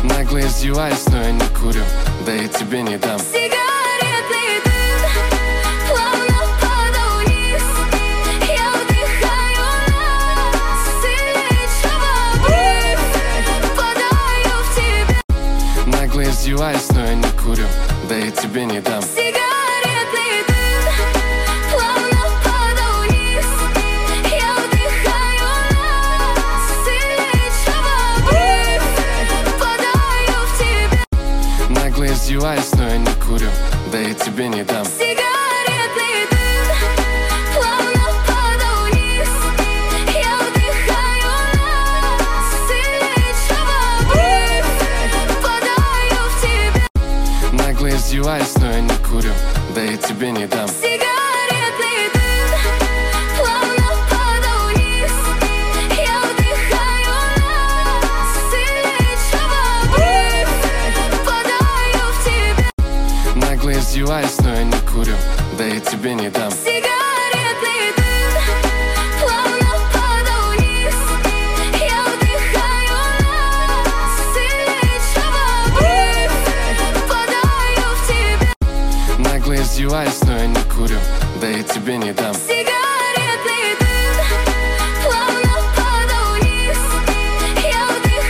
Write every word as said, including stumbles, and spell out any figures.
Нагло издеваюсь, но я не курю, да я тебе не дам. Сигаретный дым плавно падал вниз. Я вдыхаю нас, сильнее, чем обрыв. Падаю в тебя. Нагло издеваюсь, но я не курю, да я тебе не дам. Сигаретный дым плавно падал вниз. Я вдыхаю нас, сильнее, чем обрыв. Падаю в тебя. Нагло издеваюсь, но я не курю, да я тебе не дам. Сигаретный дым плавно падал вниз. Я вдыхаю нас, сильнее, чем обрыв. Падаю в тебя. Нагло издеваюсь, но я не курю, да я тебе не дам. Сигаретный дым плавно падал вниз. Я вдыхаю нас, сильнее, чем обрыв. Падаю в тебя. Нагло издеваюсь, но я не курю, да я тебе не дам. Сигаретный дым плавно падал вниз. Я вдыхаю нас, сильнее, чем обрыв. Падаю в тебя. Нагло издеваюсь, но я не курю, да я тебе не дам.